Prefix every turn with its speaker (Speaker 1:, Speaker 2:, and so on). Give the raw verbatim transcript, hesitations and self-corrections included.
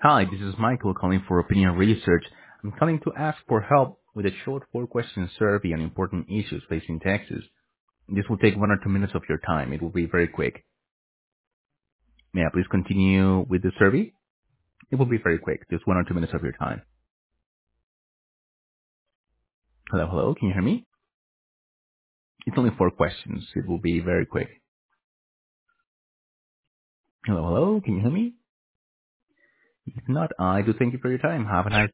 Speaker 1: Hi, this is Michael calling for Opinion Research. I'm calling to ask for help with a short four-question survey on important issues facing Texas. This will take one or two minutes of your time. It will be very quick. May I please continue with the survey? It will be very quick, just one or two minutes of your time. Hello, hello, can you hear me? It's only four questions. It will be very quick. Hello, hello, can you hear me? If not, I do thank you for your time. Have a nice